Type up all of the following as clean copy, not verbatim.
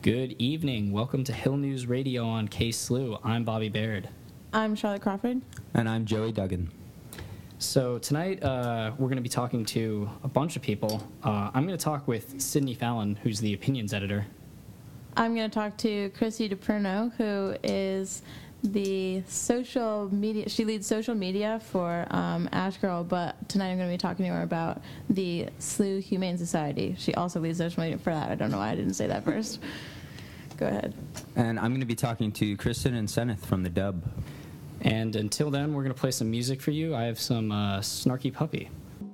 Good evening. Welcome to Hill News Radio on KSLU. I'm Bobby Baird. I'm Charlotte Crawford. And I'm Joey Duggan. So tonight we're going to be talking to a bunch of people. I'm going to talk with Sydney Fallon, who's the opinions editor. I'm going to talk to Chrissy DePerno, who is the social media. She leads social media for Ash Girl, but tonight I'm going to be talking to her about the SLU Humane Society. She also leads social media for that. I don't know why I didn't say that first. Go ahead. And I'm going to be talking to Kristen and Senneth from the Dub. And until then, we're going to play some music for you. I have some Snarky Puppy.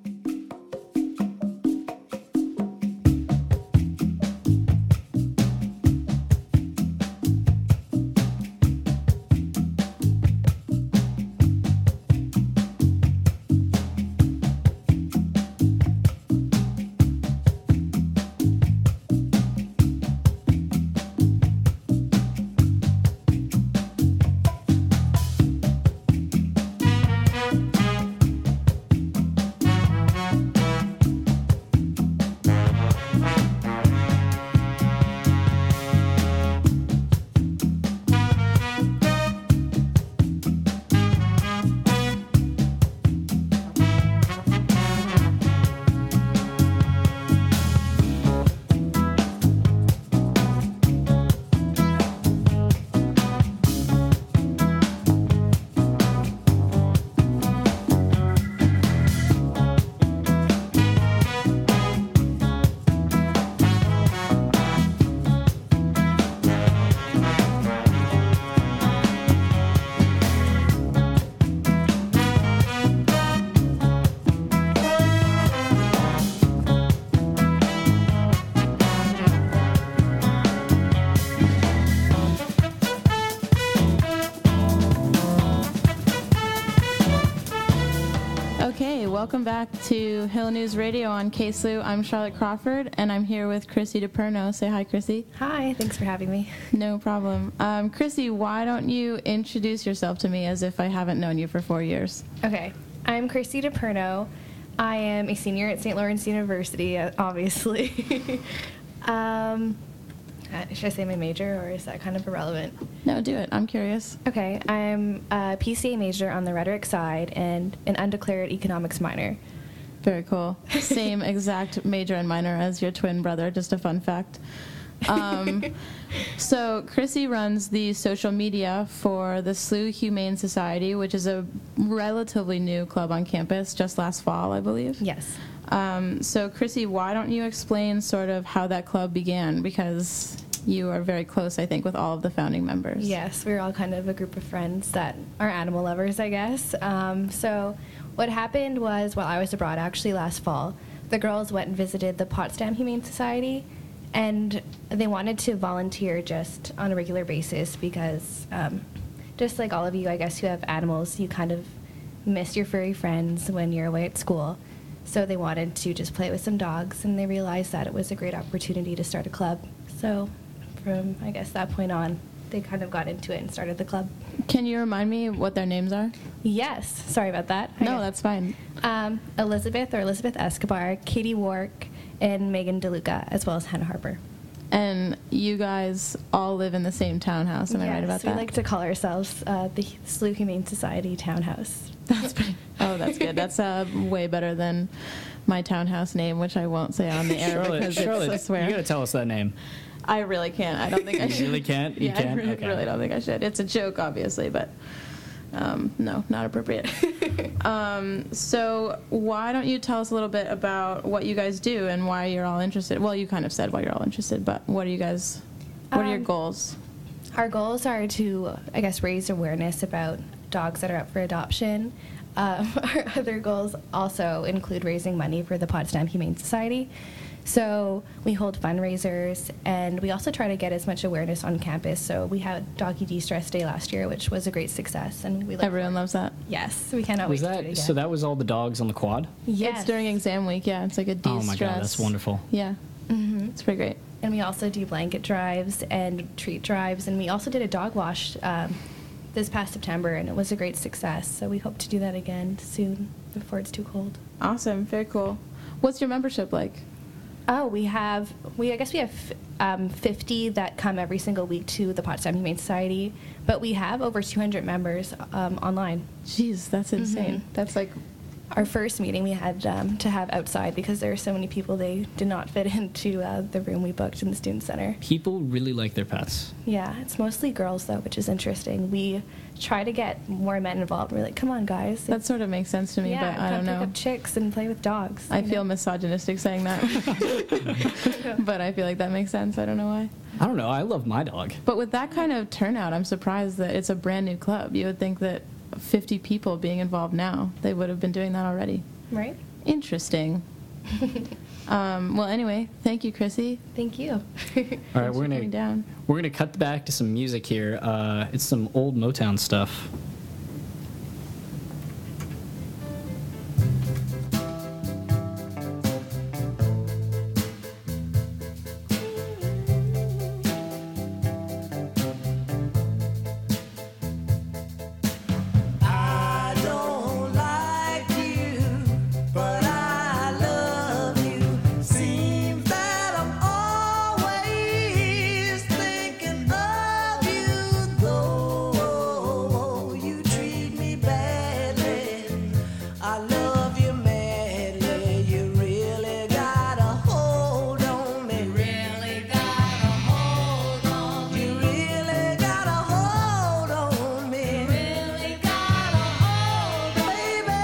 Welcome back to Hill News Radio on KSLU. I'm Charlotte Crawford, and I'm here with Chrissy DePerno. Say hi, Chrissy. Hi, thanks for having me. No problem. Chrissy, why don't you introduce yourself to me as if I haven't known you for 4 years? Okay, I'm Chrissy DePerno. I am a senior at St. Lawrence University, obviously. Should I say my major, or is that kind of irrelevant? No, do it. I'm curious. Okay, I'm a PCA major on the rhetoric side and an undeclared economics minor. Very cool. Same exact major and minor as your twin brother, just a fun fact. So Chrissy runs the social media for the SLU Humane Society, which is a relatively new club on campus, just last fall, I believe. Yes. So Chrissy, why don't you explain sort of how that club began, because you are very close, I think, with all of the founding members. Yes, we're all kind of a group of friends that are animal lovers, I guess. So what happened was, while I was abroad, actually last fall, the girls went and visited the Potsdam Humane Society, and they wanted to volunteer just on a regular basis because just like all of you, I guess, who have animals, you kind of miss your furry friends when you're away at school. So they wanted to just play with some dogs, and they realized that it was a great opportunity to start a club. So from, I guess, that point on, they kind of got into it and started the club. Can you remind me what their names are? Yes. Sorry about that. No, that's fine. Elizabeth Escobar, Katie Wark, and Megan DeLuca, as well as Hannah Harper. And you guys all live in the same townhouse, am I right about that? Yes, we like to call ourselves the SLU Humane Society Townhouse. That's pretty. Oh, that's good. That's way better than my townhouse name, which I won't say on the air because Charlotte, it's a swear. You gotta tell us that name. I really can't. I don't think I should. You really can't? You can't? I Okay. really don't think I should. It's a joke, obviously, but no, not appropriate. So why don't you tell us a little bit about what you guys do and why you're all interested? Well, you kind of said why you're all interested, but what are your goals? Our goals are to, I guess, raise awareness about dogs that are up for adoption. Our other goals also include raising money for the Potsdam Humane Society. So we hold fundraisers, and we also try to get as much awareness on campus. So we had Doggy De-Stress Day last year, which was a great success, and Everyone loves that. Yes, we cannot wait to do it again. So that was all the dogs on the quad? Yes. It's during exam week, yeah. It's like a de-stress. Oh my God, that's wonderful. Yeah, it's pretty great. And we also do blanket drives and treat drives, and we also did a dog wash this past September, and it was a great success. So we hope to do that again soon before it's too cold. Awesome, very cool. What's your membership like? Oh, I guess we have 50 that come every single week to the Potsdam Humane Society, but we have over 200 members online. Jeez, that's insane. That's like, Our first meeting we had to have outside because there were so many people, they did not fit into the room we booked in the Student Center. People really like their pets. Yeah, it's mostly girls though, which is interesting. We try to get more men involved. We're like, come on, guys. that sort of makes sense to me, yeah, but I don't come know. pick up chicks and play with dogs. I you know? feel misogynistic saying that, but I feel like that makes sense. I don't know why. I don't know. I love my dog. But with that kind of turnout, I'm surprised that it's a brand new club. You would think that 50 people being involved now, they would have been doing that already. Right? Interesting. Well, anyway, thank you, Chrissy. Thank you. All right, Thanks for coming down. we're gonna cut back to some music here. It's some old Motown stuff. I don't like you, but I love you. Seems that I'm always thinking of you, though you treat me badly. I love you madly. You really got a hold on me. Really got a hold on me. You really got a hold on me. Really got a hold on me. Baby,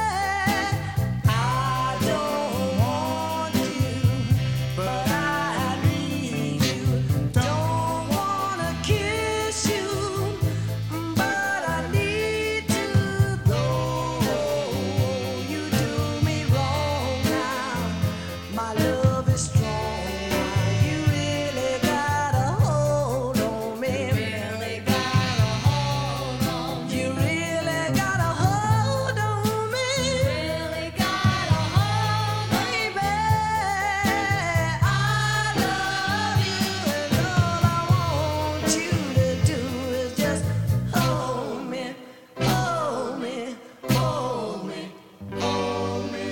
I don't want you, but I need you. Don't wanna kiss you, but I need to, though you do me wrong now. My love is strong now. You really got a hold on me. Really got a hold on me. You really got a hold on me. Really got a hold on me. Baby, I love you, and all I want you to do is just hold me, hold me, hold me, hold me.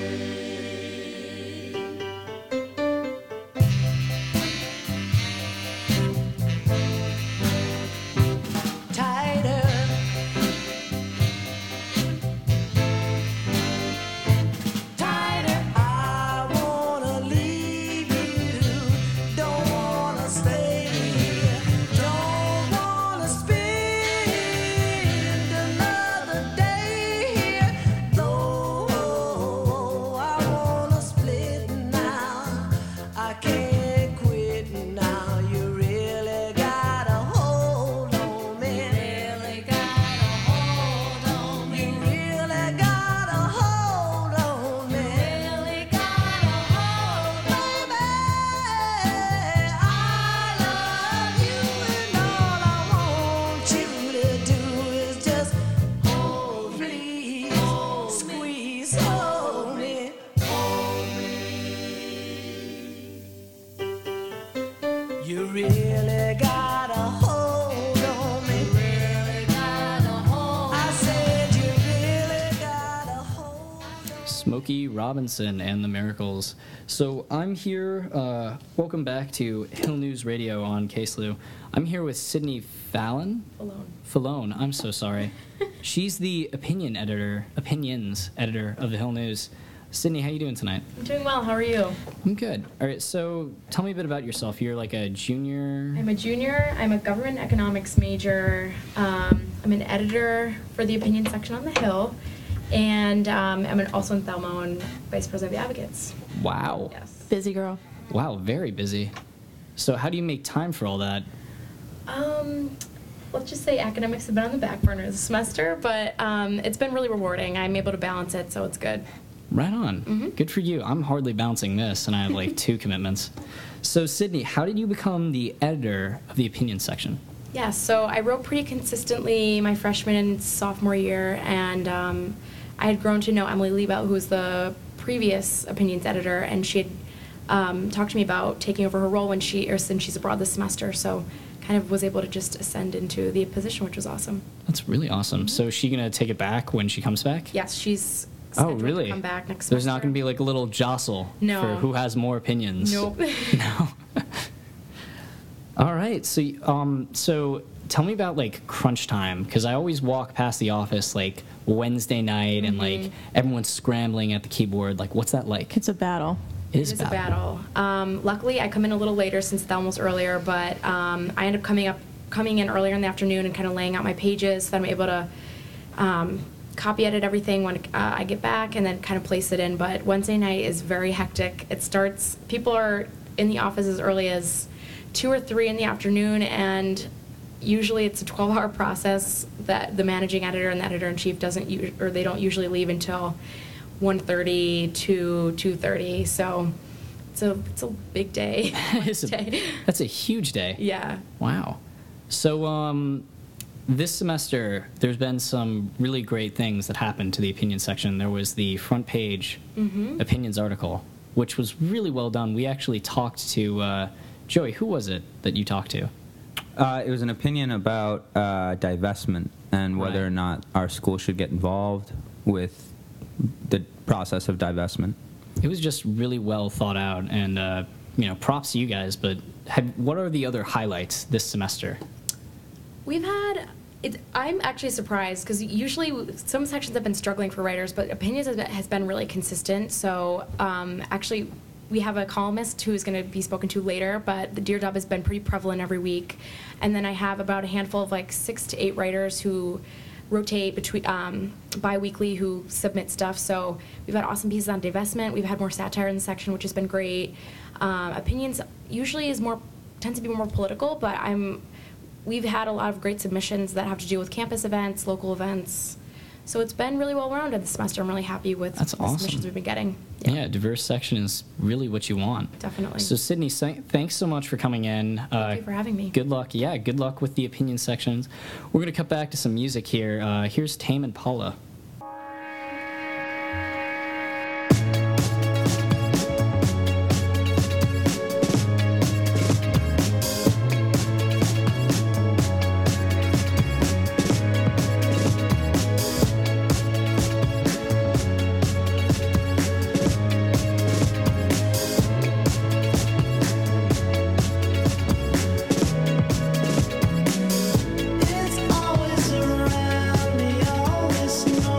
Tighter, tighter. I wanna leave you, don't wanna stay here, don't wanna spend another day here. Though I wanna split now, I can't quit now. You really got a hold on me. Really got a hold on me. You really got a hold on me. Really got a hold on me. Baby, I love you, and all I want you to do is just hold me, squeeze, hold me, hold me. You really got a hold on me. Really got a hold. I said you really got a hold. Smokey Robinson and the Miracles. So I'm here. Welcome back to Hill News Radio on KSLU. I'm here with Sydney Fallon. Fallone. I'm so sorry. She's the opinions editor of the Hill News. Sydney, how you doing tonight? I'm doing well. How are you? I'm good. All right. So tell me a bit about yourself. You're like a junior. I'm a junior. I'm a government economics major. I'm an editor for the opinion section on the Hill, and also in Thelma and vice president of the Advocates. Wow. Yes. Busy girl. Wow. Very busy. So how do you make time for all that? Let's just say academics have been on the back burner this semester, but it's been really rewarding. I'm able to balance it, so it's good. Right on. Good for you. I'm hardly bouncing this, and I have like 2 commitments. So, Sydney, how did you become the editor of the opinion section? Yeah, so I wrote pretty consistently my freshman and sophomore year, and I had grown to know Emily Liebelt, who was the previous opinions editor, and she had talked to me about taking over her role since she's abroad this semester. So, kind of was able to just ascend into the position, which was awesome. That's really awesome. So, is she gonna take it back when she comes back? Yes, she's scheduled to really? come back next There's not semester. going to be like a little jostle No. for who has more opinions. Nope. No. All right. So tell me about like crunch time, because I always walk past the office like Wednesday night and like everyone's scrambling at the keyboard. Like, what's that like? It's a battle. It It is a battle. Luckily, I come in a little later since Thelma's earlier, but I end up coming in earlier in the afternoon and kind of laying out my pages so that I'm able to copy edit everything when I get back and then kind of place it in. But Wednesday night is very hectic. It starts, people are in the office as early as 2 or 3 in the afternoon, and usually it's a 12-hour process that the managing editor and the editor-in-chief they don't usually leave until 1:30 to 2:30. So it's a big day. That's a huge day. Yeah. Wow. So this semester, there's been some really great things that happened to the opinion section. There was the front page opinions article, which was really well done. We actually talked to Joey. Who was it that you talked to? It was an opinion about divestment and whether Right. or not our school should get involved with the process of divestment. It was just really well thought out, and props to you guys. But what are the other highlights this semester? We've had. I'm actually surprised because usually some sections have been struggling for writers, but opinions has been really consistent. So actually, we have a columnist who's going to be spoken to later, but the Dear Dub has been pretty prevalent every week. And then I have about a handful of like 6 to 8 writers who rotate between bi-weekly who submit stuff. So we've had awesome pieces on divestment. We've had more satire in the section, which has been great. Opinions usually tends to be more political, but we've had a lot of great submissions that have to do with campus events, local events. So it's been really well-rounded this semester. I'm really happy with That's the awesome. submissions we've been getting. Yeah, diverse section is really what you want. Definitely. So Sydney, thanks so much for coming in. Thank you for having me. Good luck. Yeah, good luck with the opinion sections. We're going to cut back to some music here. Here's Tame Impala. It's always around me, always know.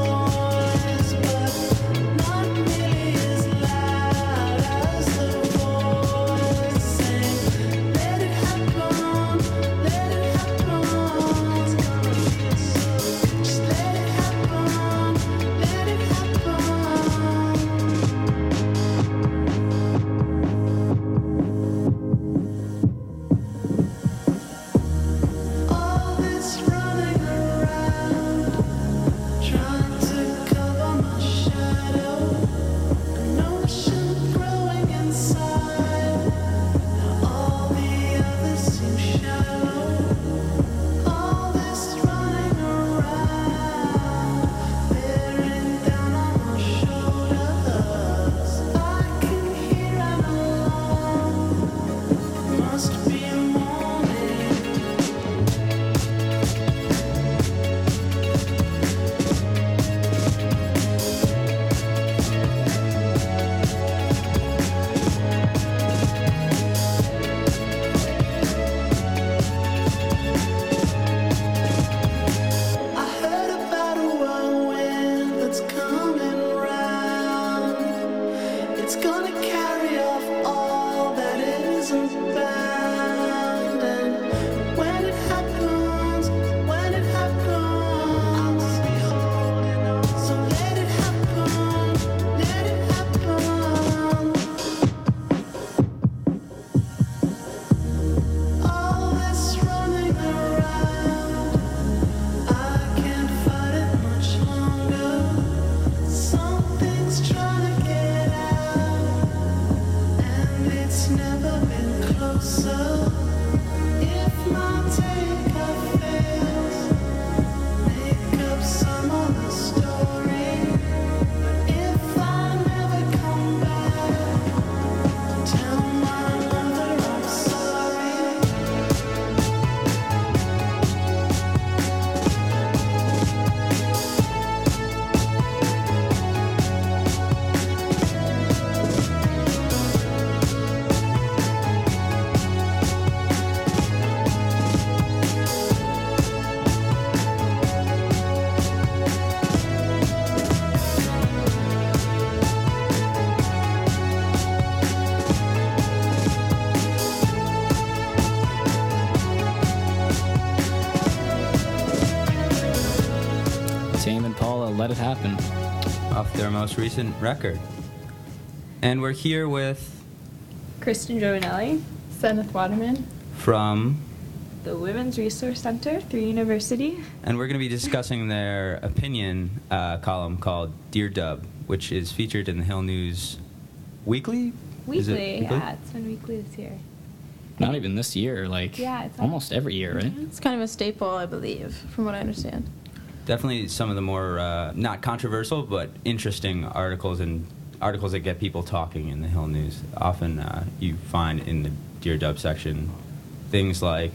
Let It Happen. off their most recent record. And we're here with Kristen Giovanelli, Seneth Waterman. from, the Women's Resource Center through University. and we're going to be discussing their opinion column called Dear Dub, which is featured in the Hill News Weekly? Is it Weekly, yeah, it's been weekly this year. Not even this year, like Yeah, it's almost every year, right? It's kind of a staple, I believe, from what I understand. Definitely some of the more, not controversial, but interesting articles and articles that get people talking in the Hill News. Often you find in the Dear Dub section things like,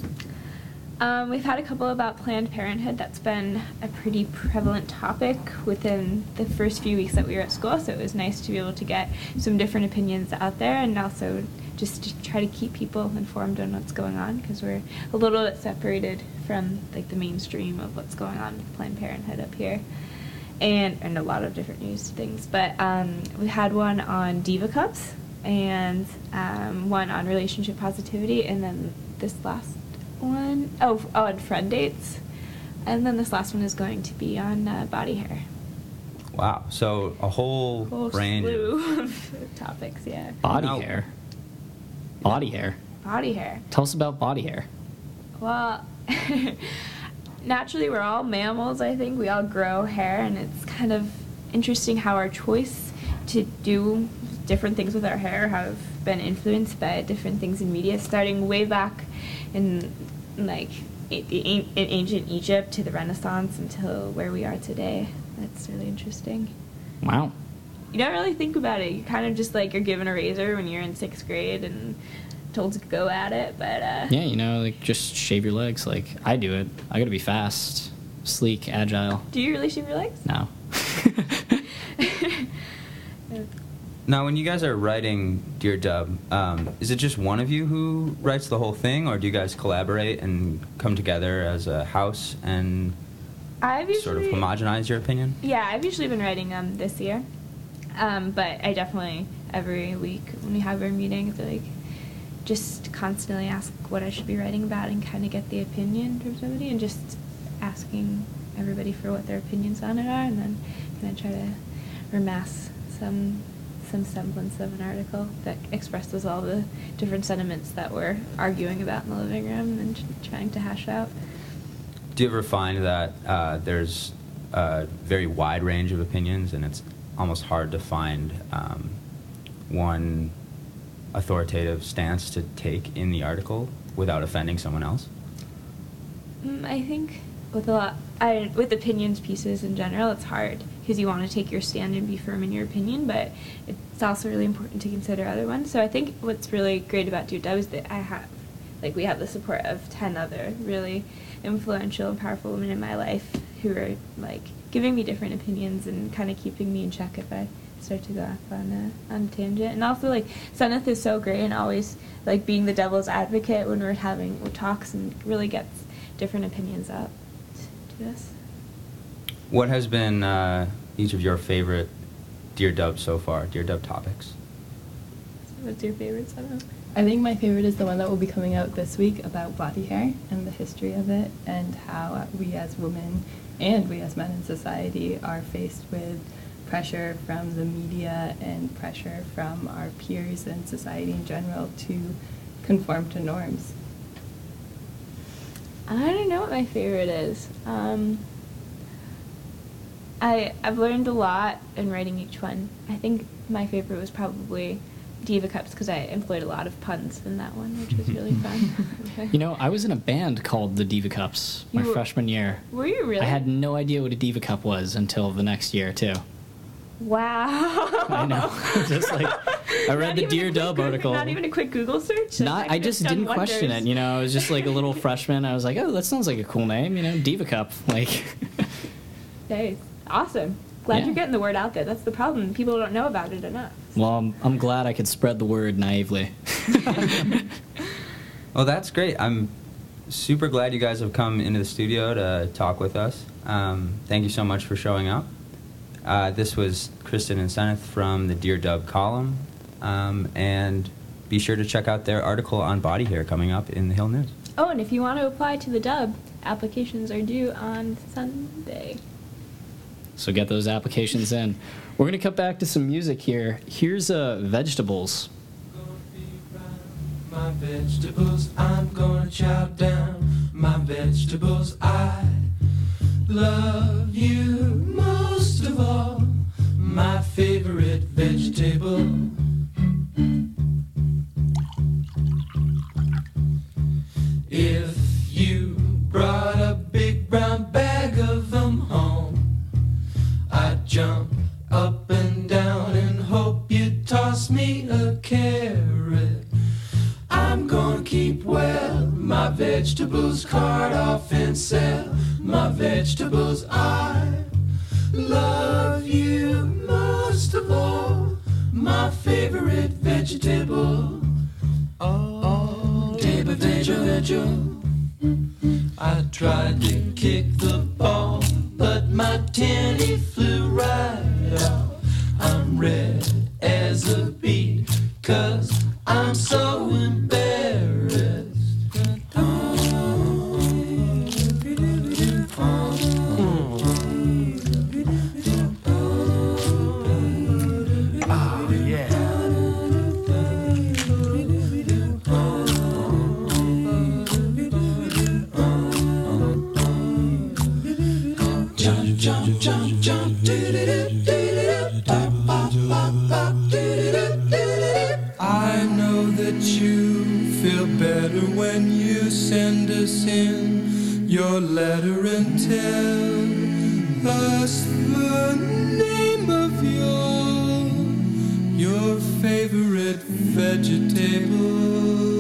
We've had a couple about Planned Parenthood. That's been a pretty prevalent topic within the first few weeks that we were at school, so it was nice to be able to get some different opinions out there and also just to try to keep people informed on what's going on, because we're a little bit separated from like the mainstream of what's going on with Planned Parenthood up here, and a lot of different news things. But we had one on Diva Cups and one on relationship positivity, and then this last one, on friend dates, and then this last one is going to be on body hair. wow, so a whole range. Slew of topics, yeah. Body Now- hair. Body hair. Body hair. Tell us about body hair. Well, naturally we're all mammals, I think. We all grow hair, and it's kind of interesting how our choice to do different things with our hair have been influenced by different things in media, starting way back in like in ancient Egypt to the Renaissance until where we are today. That's really interesting. Wow. You don't really think about it. You kind of just like you're given a razor when you're in 6th grade and told to go at it, but Yeah, you know, like just shave your legs. Like I do it. I gotta be fast, sleek, agile. do you really shave your legs? No. Now, when you guys are writing Dear Dub, is it just one of you who writes the whole thing, or do you guys collaborate and come together as a house and I've usually sort of homogenize your opinion? Yeah, I've usually been writing them this year, but I definitely every week when we have our meetings, like just constantly ask what I should be writing about and kind of get the opinion from somebody, and just asking everybody for what their opinions on it are, and then kind of try to amass some semblance of an article that expresses all the different sentiments that we're arguing about in the living room and trying to hash out. Do you ever find that there's a very wide range of opinions and it's almost hard to find one authoritative stance to take in the article without offending someone else? I think with with opinions pieces in general, it's hard because you want to take your stand and be firm in your opinion, but it's also really important to consider other ones. So I think what's really great about Dear Dub is that we have the support of 10 other really influential and powerful women in my life who are like giving me different opinions and kind of keeping me in check if I start to go off on a tangent. And also like Seneth is so great and always like being the devil's advocate when we're having talks, and really gets different opinions out to us. What has been each of your favorite Dear Dub so far, Dear Dub topics? What's your favorite, Seneth? I think my favorite is the one that will be coming out this week about body hair and the history of it, and how we as women and we as men in society are faced with pressure from the media and pressure from our peers and society in general to conform to norms. I don't know what my favorite is. I've learned a lot in writing each one. I think my favorite was probably Diva Cups because I employed a lot of puns in that one, which was really fun. You know, I was in a band called the Diva Cups my You were- freshman year. Were you really? I had no idea what a Diva Cup was until the next year, too. Wow. I know. Just like, I read Not the even Dear a quick Dub article. Not even a quick Google search? Not, I just didn't question it, you know. I was just like a little freshman. I was like, oh, that sounds like a cool name, you know, Diva Cup. Like, Hey, awesome. Glad Yeah. you're getting the word out there. That's the problem. People don't know about it enough. well, I'm glad I could spread the word naively. Well, that's great. I'm super glad you guys have come into the studio to talk with us. Thank you so much for showing up. This was Kristen and Seneth from the Dear Dub column, and be sure to check out their article on body hair coming up in the Hill News. Oh, and if you want to apply to the Dub, applications are due on Sunday. So get those applications in. We're going to cut back to some music here. Here's Vegetables. My vegetables, I'm gonna chow down my vegetables. I love you most of all, my favorite vegetable. If you brought a big brown bag of them home, I'd jump up and down and hope you'd toss me a carrot. I'm gonna keep well my vegetables, cart off and sell my vegetables. I love you most of all, my favorite vegetable. Oh, vegetable. I tried to kick the ball, but my tenny flew right out. I'm red as a beet, 'cause I'm so embarrassed. Oh, yeah. Jump, jump, jump, jump, do-do-do-do-do-do, bop, bop, bop, bop, do-do-do-do-do-do. I know that you feel better when you send us in your letter and tell us the name of your favorite vegetable.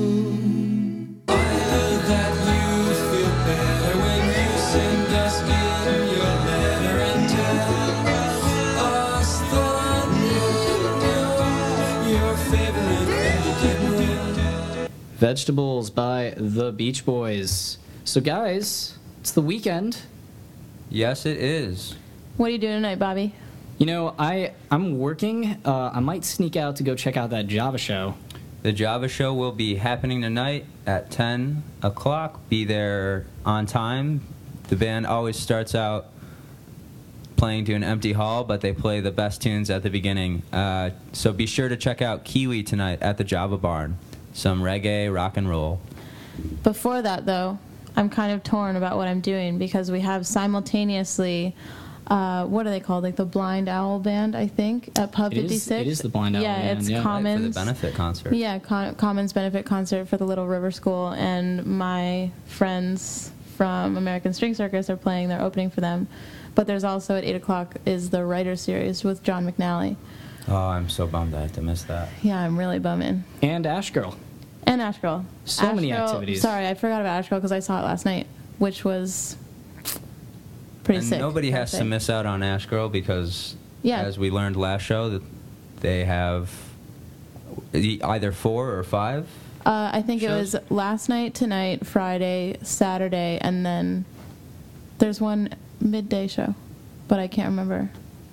I know that you feel better when you send us in your letter and tell us the name of your favorite vegetable. Vegetables by the Beach Boys. So, guys, it's the weekend. Yes, it is. What are you doing tonight, Bobby? You know, I'm working. I might sneak out to go check out that Java show. The Java show will be happening tonight at 10 o'clock. Be there on time. The band always starts out playing to an empty hall, but they play the best tunes at the beginning. So be sure to check out Kiwi tonight at the Java Barn. Some reggae, rock and roll. Before that, though, I'm kind of torn about what I'm doing because we have simultaneously, what are they called? Like the Blind Owl Band, I think, at Pub 56. It is the Blind Owl yeah, Band. It's Yeah, Commons. For the benefit concert. Yeah, Commons benefit concert for the Little River School, and my friends from American String Circus are playing. They're opening for them. But there's also at 8 o'clock is the Writer Series with John McNally. Oh, I'm so bummed I have to miss that. Yeah, I'm really bumming. And Ash Girl. And Ash Girl. So many Girl- activities. Sorry, I forgot about Ash Girl because I saw it last night, which was pretty And sick. nobody I has to think. miss out on Ash Girl because, Yeah. as we learned last show, that they have either 4 or 5. I think shows? it was last night, tonight, Friday, Saturday, and then there's one midday show, but I can't remember.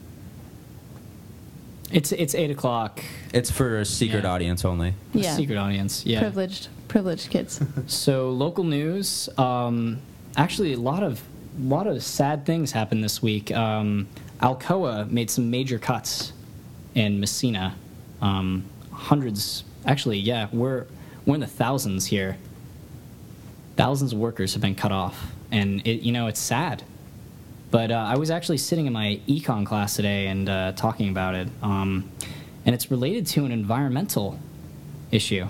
It's 8 o'clock. It's for a secret Yeah. audience only. Yeah. Secret audience. Yeah. Privileged kids. So local news. Actually, a lot of sad things happened this week. Alcoa made some major cuts in Messina. Hundreds. Actually, yeah, we're in the thousands here. Thousands of workers have been cut off, and it's sad. But I was actually sitting in my econ class today and talking about it, and it's related to an environmental issue.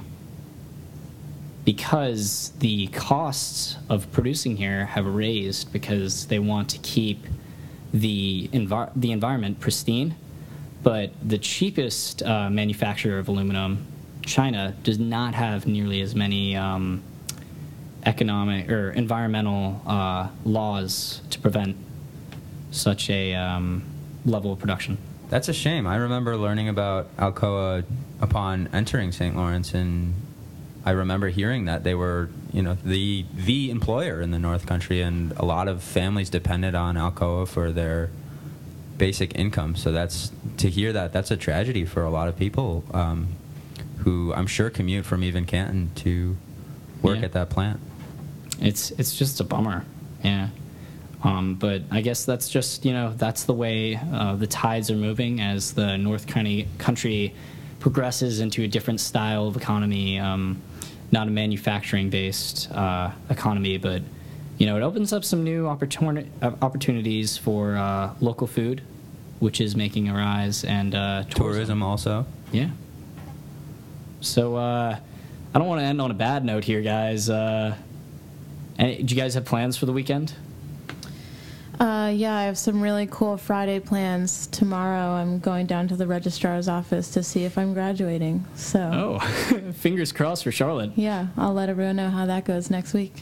Because the costs of producing here have raised because they want to keep the environment pristine, but the cheapest manufacturer of aluminum, China, does not have nearly as many economic or environmental laws to prevent such a level of production. That's a shame. I remember learning about Alcoa upon entering St. Lawrence, and I remember hearing that they were, the employer in the North Country, and a lot of families depended on Alcoa for their basic income. So to hear that, that's a tragedy for a lot of people who I'm sure commute from even Canton to work Yeah. at that plant. It's just a bummer. Yeah. But I guess that's just, that's the way the tides are moving as the North country progresses into a different style of economy, not a manufacturing-based economy, but, it opens up some new opportunities for local food, which is making a rise, and Tourism also. Yeah. So I don't want to end on a bad note here, guys. Do you guys have plans for the weekend? Yeah, I have some really cool Friday plans. Tomorrow I'm going down to the registrar's office to see if I'm graduating. So. Oh, fingers crossed for Charlotte. Yeah, I'll let everyone know how that goes next week.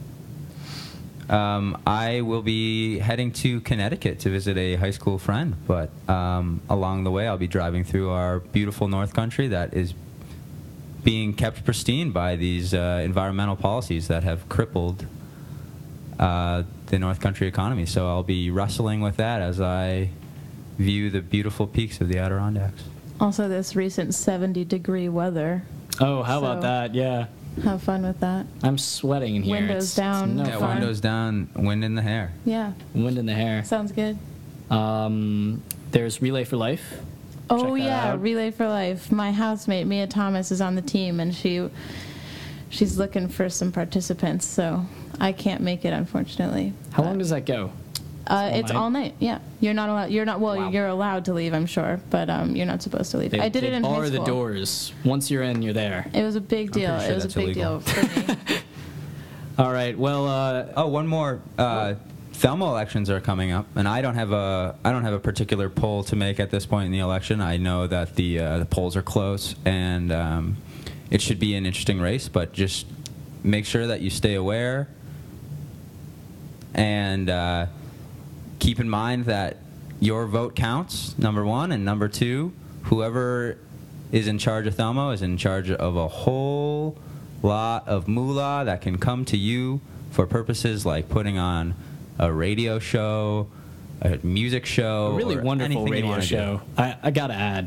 I will be heading to Connecticut to visit a high school friend, but along the way I'll be driving through our beautiful North Country that is being kept pristine by these environmental policies that have crippled the North Country economy. So I'll be wrestling with that as I view the beautiful peaks of the Adirondacks. Also, this recent 70-degree weather. Oh, how about So- that? Yeah. Have fun with that. I'm sweating in here. Windows down. No Yeah, fun. windows down, wind in the hair. Yeah, Wind in the hair. sounds good. There's Relay for Life. Oh Check that yeah, out. Relay for Life. My housemate Mia Thomas is on the team, and she's looking for some participants. So I can't make it, unfortunately. How long does that go? It's all night. Yeah, you're not allowed. You're not. Well, Wow. you're allowed to leave, I'm sure, but you're not supposed to leave. They, I did they it in bar high school. the doors. Once you're in, you're there. It was a big deal. pretty sure It was a that's big illegal. deal for me. All right. Well, Oh, one more. Thelma elections are coming up, and I don't have a particular poll to make at this point in the election. I know that the polls are close, and it should be an interesting race. But just make sure that you stay aware, and keep in mind that your vote counts. Number one, and number two, whoever is in charge of Thelma is in charge of a whole lot of moolah that can come to you for purposes like putting on a radio show, a music show, a really or wonderful anything you radio wanna do. show. I gotta add.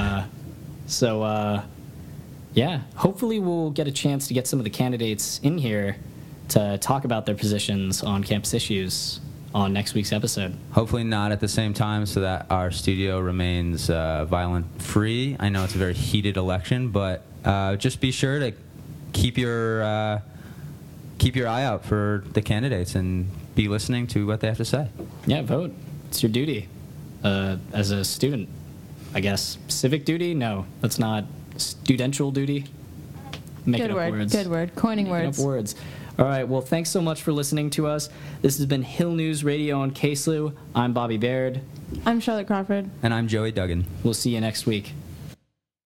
Yeah. Hopefully, we'll get a chance to get some of the candidates in here to talk about their positions on campus issues on next week's episode. Hopefully not at the same time, so that our studio remains violent-free. I know it's a very heated election, but just be sure to keep your eye out for the candidates and be listening to what they have to say. Yeah, vote. It's your duty as a student, I guess. Civic duty? No, that's not. Studential duty? Making Good up word. words. Good word. Coining Making words. up words. All right, well, thanks so much for listening to us. This has been Hill News Radio on KSLU. I'm Bobby Baird. I'm Charlotte Crawford. And I'm Joey Duggan. We'll see you next week.